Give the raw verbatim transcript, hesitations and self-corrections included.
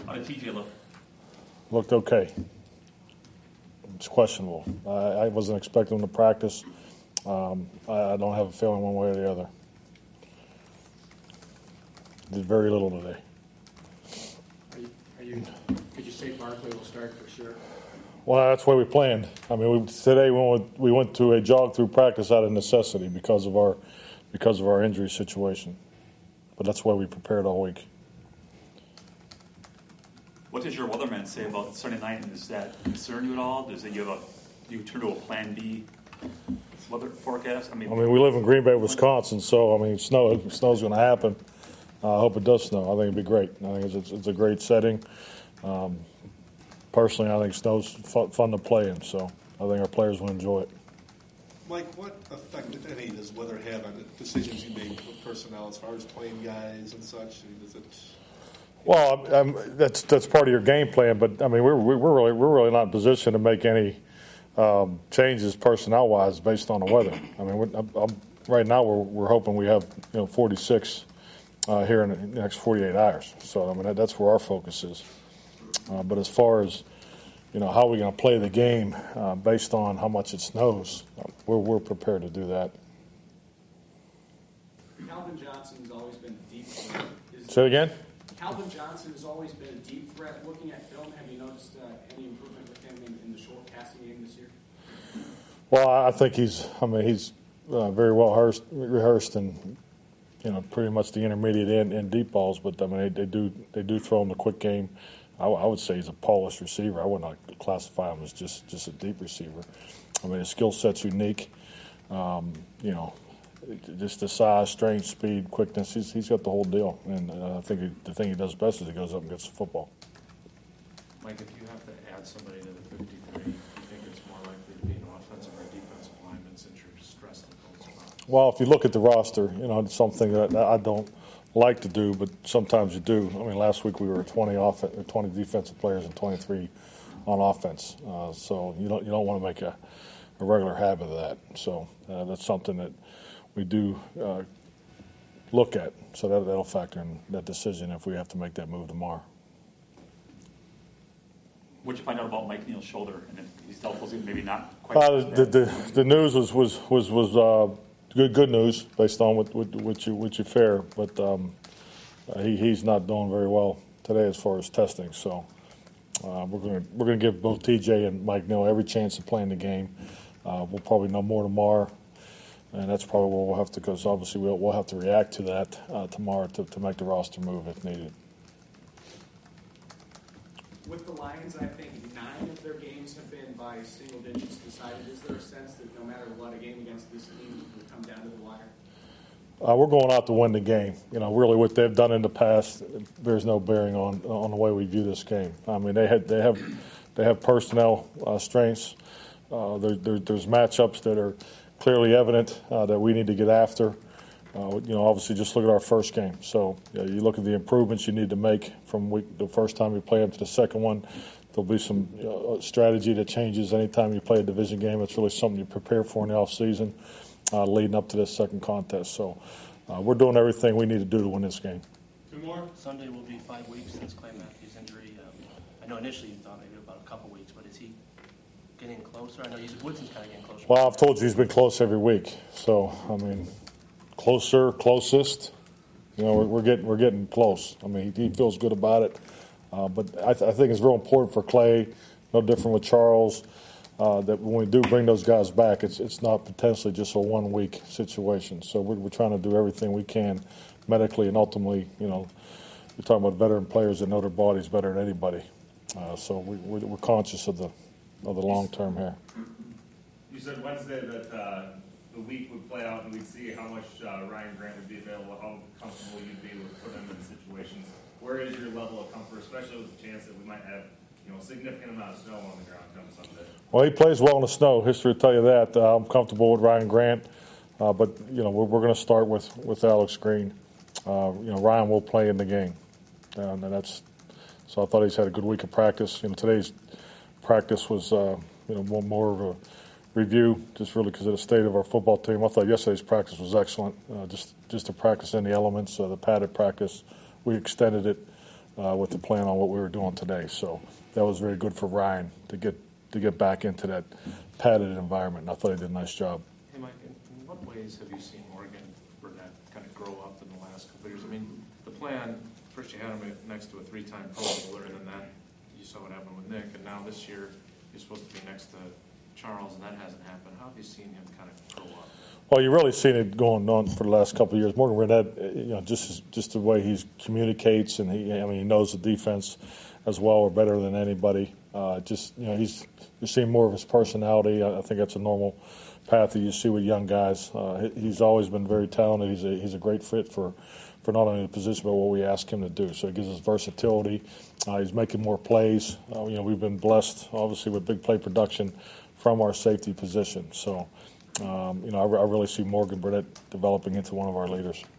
How did T J look? Looked okay. It's questionable. I, I wasn't expecting him to practice. Um, I, I don't have a feeling one way or the other. Did very little today. Are you, are you, could you say Barkley will start for sure? Well, that's why we planned. I mean, we, today we went, we went to a jog through practice out of necessity because of our because of our injury situation. But that's why we prepared all week. What does your weatherman say about Sunday night? And does that concern you at all? Does it give a do you turn to a Plan B weather forecast? I mean, I mean, we live in Green Bay, Wisconsin, so I mean, snow snow's going to happen. Uh, I hope it does snow. I think it'd be great. I think it's, it's, it's a great setting. Um, personally, I think snow's fun, fun to play in, so I think our players will enjoy it. Mike, what effect, if any, does weather have on the decisions you make with personnel as far as playing guys and such? I mean, does it? Well, um, that's that's part of your game plan, but I mean, we're we're really we're really not in position to make any um, changes personnel-wise based on the weather. I mean, we're, I'm, I'm, right now we're we're hoping we have you know forty-six uh, here in the next forty-eight hours. So I mean, that, that's where our focus is. Uh, but as far as you know, how we're going to play the game uh, based on how much it snows, we're we're prepared to do that. Calvin Johnson has always been a deep threat. Is Say it again. Calvin Johnson has always been a deep threat. Looking at film, have you noticed uh, any improvement with him in, in the short passing game this year? Well, I think he's. I mean, he's uh, very well rehearsed, rehearsed, and you know, pretty much the intermediate and, and deep balls. But I mean, they, they do they do throw him the quick game. I, I would say he's a polished receiver. I would not classify him as just, just a deep receiver. I mean, his skill set's unique. Um, you know, just the size, strength, speed, quickness. He's he's got the whole deal. And uh, I think he, the thing he does best is he goes up and gets the football. Mike, if you have to add somebody to the fifty-three, do you think it's more likely to be an offensive or defensive lineman since you're stressed at both spots? Well, if you look at the roster, you know, it's something that I don't like to do, but sometimes you do. I mean, last week we were twenty off, twenty defensive players and twenty-three on offense. Uh, so you don't you don't want to make a, a regular habit of that. So uh, that's something that we do uh, look at. So that that'll factor in that decision if we have to make that move tomorrow. what did you find out about Mike Neal's shoulder? And if he's still maybe not quite. Uh, the, the the news was was was was uh, good good news based on what what, what you what you fair, but um, uh, he he's not doing very well today as far as testing. So uh, we're gonna we're gonna give both T J and Mike Neal every chance to play in the game. Uh, we'll probably know more tomorrow, and that's probably where we'll have to, because obviously we'll we'll have to react to that uh, tomorrow to, to make the roster move if needed. With the Lions, I think nine of their games have been by single digits decided. Is there a sense that no matter what, a game against this team will come down to the wire? Uh, we're going out to win the game. You know, really, what they've done in the past, there's no bearing on on the way we view this game. I mean, they had they have they have personnel uh, strengths. Uh, there, there, there's matchups that are clearly evident uh, that we need to get after. Uh, you know, obviously, just look at our first game. So you, know, you look at the improvements you need to make from week, the first time you play them to the second one. There'll be some you know, strategy that changes anytime you play a division game. It's really something you prepare for in the off season, uh, leading up to this second contest. So uh, we're doing everything we need to do to win this game. Two more. Sunday will be five weeks since Clay Matthews' injury. Um, I know initially you thought maybe about a couple weeks, but is he getting closer? I know he's, Woodson's kind of getting closer. Well, I've told you he's been close every week. So I mean. Closer, closest. You know, we're, we're getting we're getting close. I mean, he, he feels good about it. Uh, but I, th- I think it's real important for Clay. No different with Charles. Uh, that when we do bring those guys back, it's it's not potentially just a one week situation. So we're we're trying to do everything we can, medically and ultimately. You know, we're talking about veteran players that know their bodies better than anybody. Uh, so we, we're, we're conscious of the of the long term here. You said Wednesday that. Uh the week would play out and we'd see how much uh, Ryan Grant would be available, how comfortable you'd be with putting him in situations. Where is your level of comfort, especially with the chance that we might have, you know, a significant amount of snow on the ground come Sunday? Well, he plays well in the snow. History will tell you that. Uh, I'm comfortable with Ryan Grant, uh, but you know we're, we're going to start with, with Alex Green. Uh, you know Ryan will play in the game, uh, and that's so. I thought he's had a good week of practice. You know today's practice was uh, you know more, more of a review, just really because of the state of our football team. I thought yesterday's practice was excellent. Uh, just just to practice in the elements, uh, the padded practice, we extended it uh, with the plan on what we were doing today. So that was very good for Ryan to get to get back into that padded environment. And I thought he did a nice job. Hey, Mike, in, in what ways have you seen Morgan Burnett kind of grow up in the last couple of years? I mean, the plan, first you had him next to a three-time Pro Bowler, and then that, you saw what happened with Nick, and now this year you're supposed to be next to Charles, and that hasn't happened. How have you seen him kind of grow up? Well, you've really seen it going on for the last couple of years. Morgan Burnett, you know, just just the way he communicates, and he, I mean, he knows the defense as well or better than anybody. Uh, just, you know, he's you're seeing more of his personality. I, I think that's a normal path that you see with young guys. Uh, he, he's always been very talented. He's a he's a great fit for, for not only the position but what we ask him to do. So it gives us versatility. Uh, he's making more plays. Uh, you know, we've been blessed, obviously, with big play production from our safety position. So. Um, you know, I, I really see Morgan Burnett developing into one of our leaders.